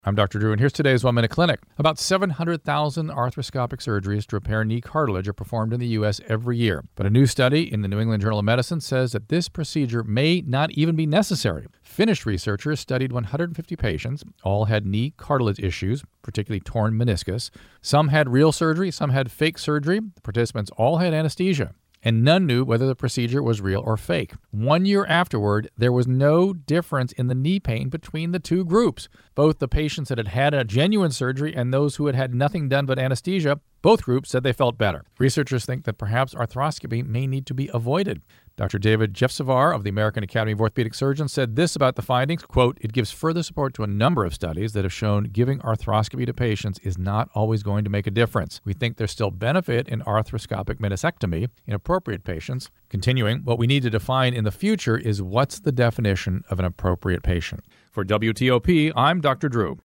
I'm Dr. Drew, and here's today's 1 Minute Clinic. About 700,000 arthroscopic surgeries to repair knee cartilage are performed in the U.S. every year. But a new study in the New England Journal of Medicine says that this procedure may not even be necessary. Finnish researchers studied 150 patients. All had knee cartilage issues, particularly torn meniscus. Some had real surgery, some had fake surgery. The participants all had anesthesia, and none knew whether the procedure was real or fake. 1 year afterward, there was no difference in the knee pain between the two groups. Both the patients that had had a genuine surgery and those who had had nothing done but anesthesia, both groups said they felt better. Researchers think that perhaps arthroscopy may need to be avoided. Dr. David Jeffsevar of the American Academy of Orthopedic Surgeons said this about the findings, quote, "It gives further support to a number of studies that have shown giving arthroscopy to patients is not always going to make a difference. We think there's still benefit in arthroscopic meniscectomy in appropriate patients." Continuing, what we need to define in the future is what's the definition of an appropriate patient. For WTOP, I'm Dr. Drew.